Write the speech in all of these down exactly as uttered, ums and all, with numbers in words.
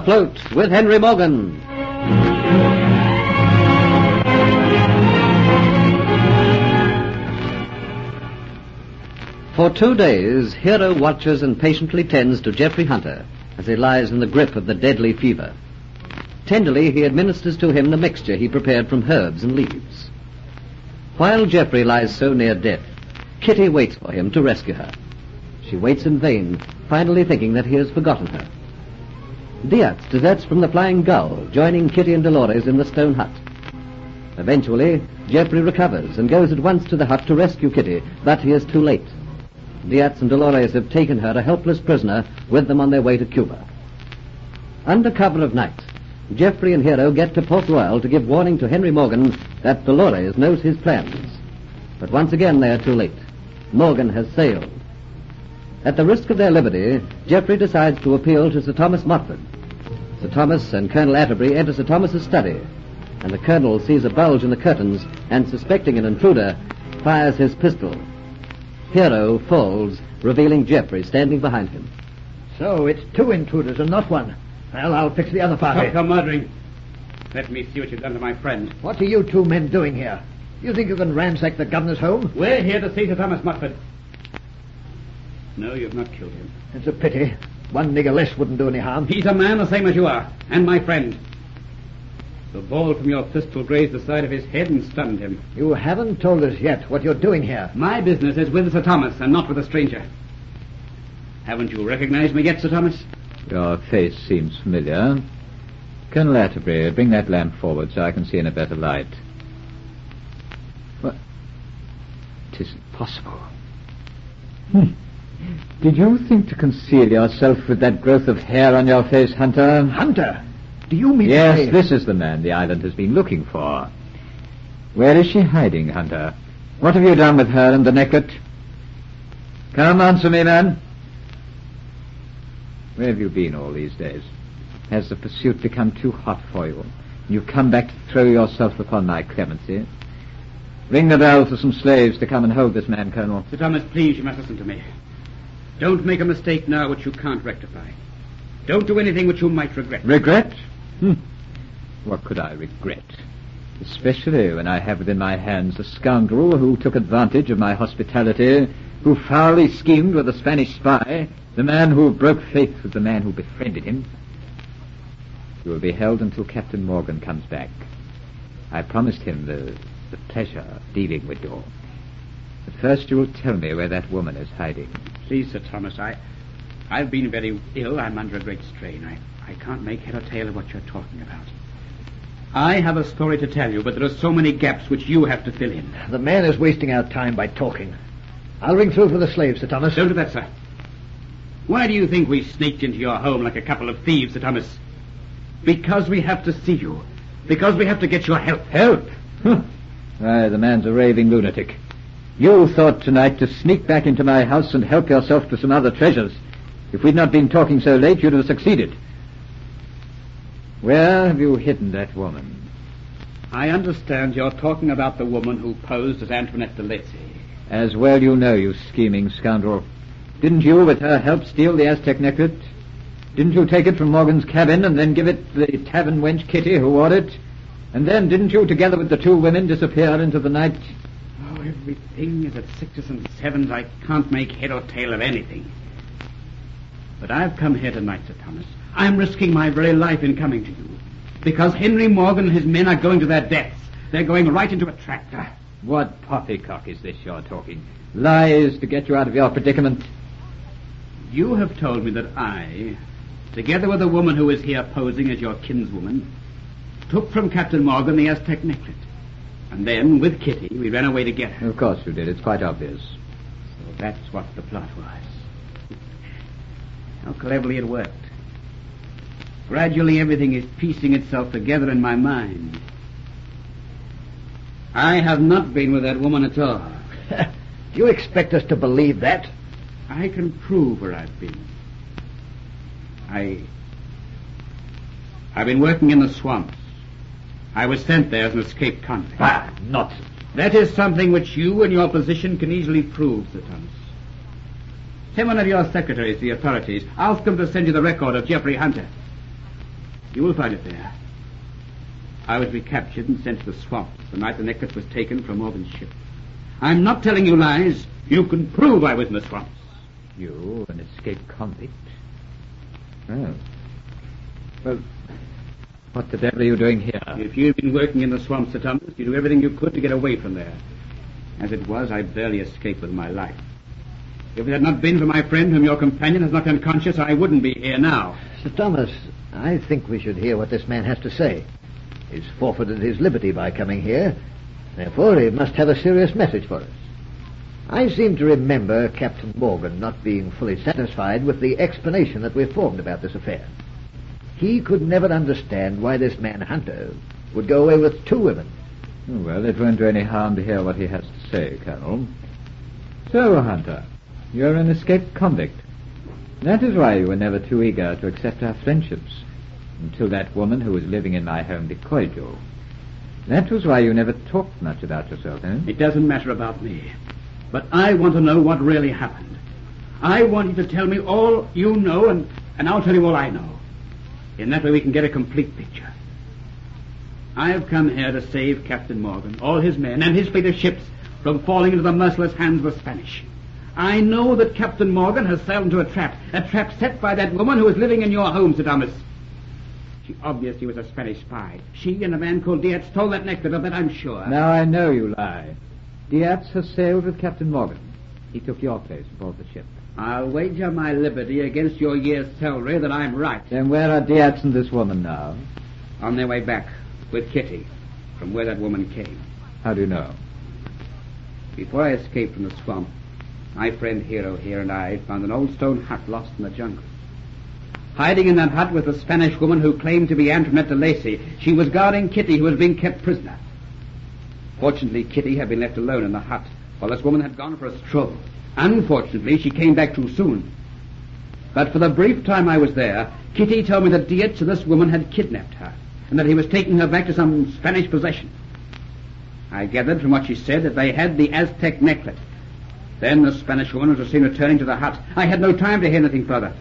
Afloat with Henry Morgan. For two days, Hero watches and patiently tends to Jeffrey Hunter as he lies in the grip of the deadly fever. Tenderly, he administers to him the mixture he prepared from herbs and leaves. While Jeffrey lies so near death, Kitty waits for him to rescue her. She waits in vain, finally thinking that he has forgotten her. Diaz deserts from the Flying Gull, joining Kitty and Dolores in the stone hut. Eventually, Jeffrey recovers and goes at once to the hut to rescue Kitty, but he is too late. Diaz and Dolores have taken her, a helpless prisoner, with them on their way to Cuba. Under cover of night, Jeffrey and Hero get to Port Royal to give warning to Henry Morgan that Dolores knows his plans. But once again they are too late. Morgan has sailed. At the risk of their liberty, Jeffrey decides to appeal to Sir Thomas Motford. Sir Thomas and Colonel Atterbury enter Sir Thomas's study, and the colonel sees a bulge in the curtains and, suspecting an intruder, fires his pistol. Hero falls, revealing Jeffrey standing behind him. So it's two intruders and not one. Well, I'll fix the other party. Stop murdering. Let me see what you've done to my friend. What are you two men doing here? You think you can ransack the governor's home? We're here to see Sir Thomas Motford. No, you've not killed him. It's a pity. One nigger less wouldn't do any harm. He's a man the same as you are, and my friend. The ball from your pistol grazed the side of his head and stunned him. You haven't told us yet what you're doing here. My business is with Sir Thomas and not with a stranger. Haven't you recognized me yet, Sir Thomas? Your face seems familiar. Colonel Atterbury, bring that lamp forward so I can see in a better light. What? It isn't possible. Hmm. Did you think to conceal yourself with that growth of hair on your face, Hunter? Hunter? Do you mean Yes, to say... this is the man the island has been looking for. Where is she hiding, Hunter? What have you done with her and the necklet? Come, answer me, man. Where have you been all these days? Has the pursuit become too hot for you? You've come back to throw yourself upon my clemency? Ring the bell for some slaves to come and hold this man, Colonel. Sir Thomas, please, you must listen to me. Don't make a mistake now which you can't rectify. Don't do anything which you might regret. Regret? Hmm. What could I regret? Especially when I have within my hands the scoundrel who took advantage of my hospitality, who foully schemed with a Spanish spy, the man who broke faith with the man who befriended him. You will be held until Captain Morgan comes back. I promised him the, the pleasure of dealing with you. But first you will tell me where that woman is hiding. Please, Sir Thomas, I... I've been very ill. I'm under a great strain. I, I can't make head or tail of what you're talking about. I have a story to tell you, but there are so many gaps which you have to fill in. The man is wasting our time by talking. I'll ring through for the slaves, Sir Thomas. Don't do that, sir. Why do you think we sneaked into your home like a couple of thieves, Sir Thomas? Because we have to see you. Because we have to get your help. Help? Huh. Why, the man's a raving lunatic. You thought tonight to sneak back into my house and help yourself to some other treasures. If we'd not been talking so late, you'd have succeeded. Where have you hidden that woman? I understand you're talking about the woman who posed as Antoinette de Lacy. As well you know, you scheming scoundrel. Didn't you, with her help, steal the Aztec necklet? Didn't you take it from Morgan's cabin and then give it the tavern wench Kitty who wore it? And then didn't you, together with the two women, disappear into the night? Oh, everything is at sixes and sevens. I can't make head or tail of anything. But I've come here tonight, Sir Thomas. I'm risking my very life in coming to you. Because Henry Morgan and his men are going to their deaths. They're going right into a tractor. What poppycock is this you're talking? Lies to get you out of your predicament. You have told me that I, together with a woman who is here posing as your kinswoman, took from Captain Morgan the Aztec necklet. And then, with Kitty, we ran away to get her. Of course you did. It's quite obvious. So that's what the plot was. How cleverly it worked. Gradually everything is piecing itself together in my mind. I have not been with that woman at all. Do you expect us to believe that? I can prove where I've been. I... I've been working in the swamps. I was sent there as an escaped convict. Ah, nonsense. That is something which you and your position can easily prove, Sir Thomas. Send one of your secretaries to the authorities. Ask them to send you the record of Jeffrey Hunter. You will find it there. I was recaptured and sent to the swamps the night the necklace was taken from Morgan's ship. I'm not telling you lies. You can prove I was in the swamps. You, an escaped convict? Oh. Well, what the devil are you doing here? If you'd been working in the swamps, Sir Thomas, you'd do everything you could to get away from there. As it was, I barely escaped with my life. If it had not been for my friend whom your companion has knocked unconscious, I wouldn't be here now. Sir Thomas, I think we should hear what this man has to say. He's forfeited his liberty by coming here. Therefore, he must have a serious message for us. I seem to remember Captain Morgan not being fully satisfied with the explanation that we formed about this affair. He could never understand why this man Hunter would go away with two women. Well, it won't do any harm to hear what he has to say, Colonel. So, Hunter, you're an escaped convict. That is why you were never too eager to accept our friendships, until that woman who was living in my home decoyed you. That was why you never talked much about yourself, eh? It doesn't matter about me. But I want to know what really happened. I want you to tell me all you know, and, and I'll tell you all I know. In that way we can get a complete picture. I have come here to save Captain Morgan, all his men, and his fleet of ships from falling into the merciless hands of the Spanish. I know that Captain Morgan has sailed into a trap, a trap set by that woman who is living in your home, Sir Thomas. She obviously was a Spanish spy. She and a man called Diaz stole that necklace, of that I'm sure. Now I know you lie. Diaz has sailed with Captain Morgan. He took your place aboard the ship. I'll wager my liberty against your year's salary that I'm right. Then where are Diaz and this woman now? On their way back, with Kitty, from where that woman came. How do you know? Before I escaped from the swamp, my friend Hero here and I found an old stone hut lost in the jungle. Hiding in that hut was the Spanish woman who claimed to be Antoinette de Lacy. She was guarding Kitty, who was being kept prisoner. Fortunately, Kitty had been left alone in the hut, while this woman had gone for a stroll. Unfortunately, she came back too soon. But for the brief time I was there, Kitty told me that Diaz and this woman had kidnapped her, and that he was taking her back to some Spanish possession. I gathered from what she said that they had the Aztec necklace. Then the Spanish woman was seen returning to the hut. I had no time to hear anything further.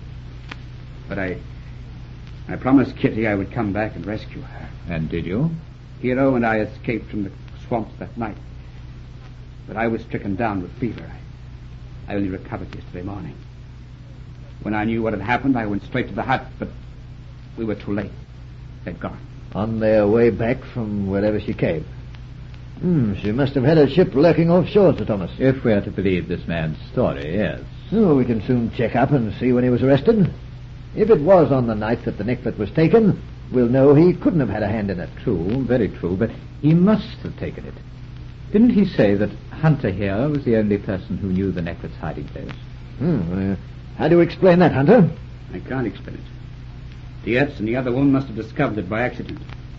But I... I promised Kitty I would come back and rescue her. And did you? Hero and I escaped from the swamps that night. But I was stricken down with fever. I, I only recovered yesterday morning. When I knew what had happened, I went straight to the hut, but we were too late. They'd gone. On their way back from wherever she came. Hmm, she must have had a ship lurking offshore, Sir Thomas. If we are to believe this man's story, yes. So we can soon check up and see when he was arrested. If it was on the night that the necklace was taken, we'll know he couldn't have had a hand in it. True, very true, but he must have taken it. Didn't he say that Hunter here was the only person who knew the necklace hiding place? Hmm, uh, how do you explain that, Hunter? I can't explain it. Diaz and the other woman must have discovered it by accident.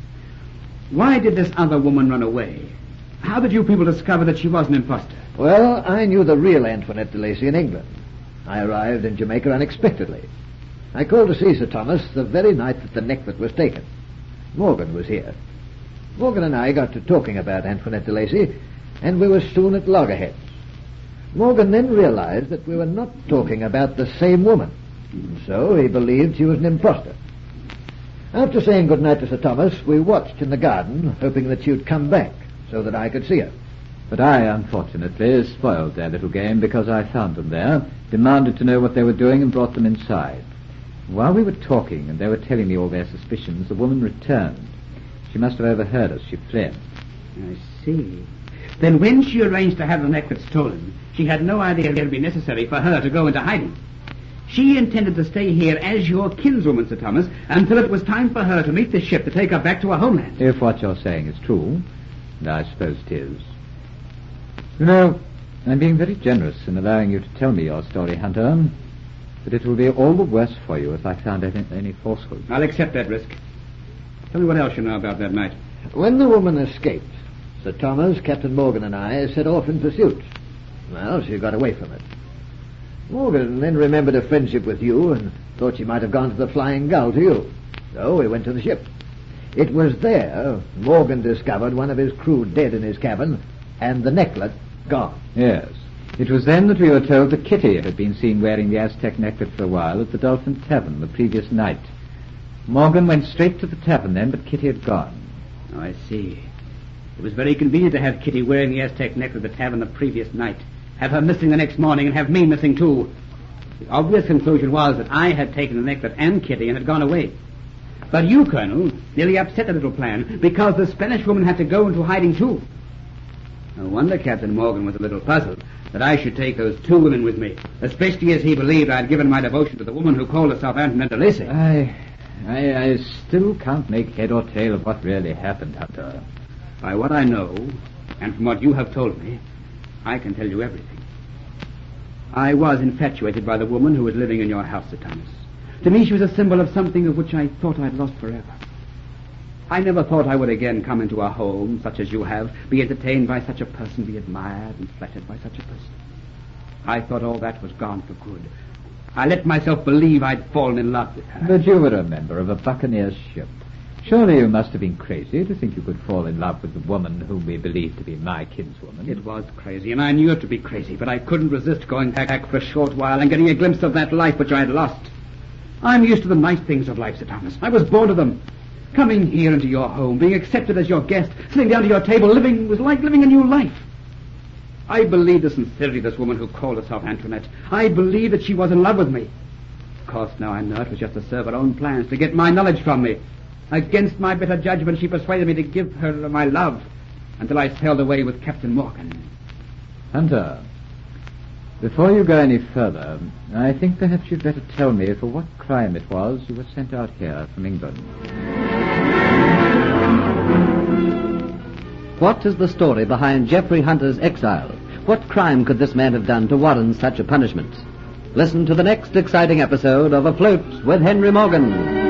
Why did this other woman run away? How did you people discover that she was an imposter? Well, I knew the real Antoinette de Lacy in England. I arrived in Jamaica unexpectedly. I called to see Sir Thomas the very night that the necklace was taken. Morgan was here. Morgan and I got to talking about Antoinette de Lacy, and we were soon at loggerheads. Morgan then realized that we were not talking about the same woman, so he believed she was an impostor. After saying good night to Sir Thomas, we watched in the garden, hoping that she would come back, so that I could see her. But I, unfortunately, spoiled their little game because I found them there, demanded to know what they were doing, and brought them inside. While we were talking and they were telling me all their suspicions, the woman returned. She must have overheard us. She fled. I see. Then when she arranged to have the necklace stolen, she had no idea it would be necessary for her to go into hiding. She intended to stay here as your kinswoman, Sir Thomas, until it was time for her to meet the ship to take her back to her homeland. If what you're saying is true, and I suppose it is. You know, I'm being very generous in allowing you to tell me your story, Hunter, but it will be all the worse for you if I found any, any falsehood. I'll accept that risk. Tell me what else you know about that night. When the woman escaped, Sir Thomas, Captain Morgan, and I set off in pursuit. Well, she got away from it. Morgan then remembered a friendship with you and thought she might have gone to the Flying Gull to you. So we went to the ship. It was there Morgan discovered one of his crew dead in his cabin and the necklace gone. Yes. It was then that we were told that Kitty had been seen wearing the Aztec necklace for a while at the Dolphin Tavern the previous night. Morgan went straight to the tavern then, but Kitty had gone. Oh, I see. It was very convenient to have Kitty wearing the Aztec necklace at the tavern the previous night, have her missing the next morning, and have me missing too. The obvious conclusion was that I had taken the necklace and Kitty and had gone away. But you, Colonel, nearly upset the little plan, because the Spanish woman had to go into hiding too. No wonder Captain Morgan was a little puzzled that I should take those two women with me, especially as he believed I had given my devotion to the woman who called herself Antoinette de Lacy. I, I, I still can't make head or tail of what really happened, Hunter. By what I know, and from what you have told me, I can tell you everything. I was infatuated by the woman who was living in your house, Sir Thomas. To me, she was a symbol of something of which I thought I'd lost forever. I never thought I would again come into a home such as you have, be entertained by such a person, be admired and flattered by such a person. I thought all that was gone for good. I let myself believe I'd fallen in love with her. But you were a member of a buccaneer's ship. Surely you must have been crazy to think you could fall in love with the woman whom we believed to be my kinswoman. It was crazy, and I knew it to be crazy, but I couldn't resist going back for a short while and getting a glimpse of that life which I had lost. I'm used to the nice things of life, Sir Thomas. I was born to them. Coming here into your home, being accepted as your guest, sitting down to your table, living was like living a new life. I believed the sincerity of this woman who called herself Antoinette. I believed that she was in love with me. Of course, now I know it was just to serve her own plans, to get my knowledge from me. Against my better judgment, she persuaded me to give her my love until I sailed away with Captain Morgan. Hunter, before you go any further, I think perhaps you'd better tell me for what crime it was you were sent out here from England. What is the story behind Geoffrey Hunter's exile? What crime could this man have done to warrant such a punishment? Listen to the next exciting episode of Afloat with Henry Morgan.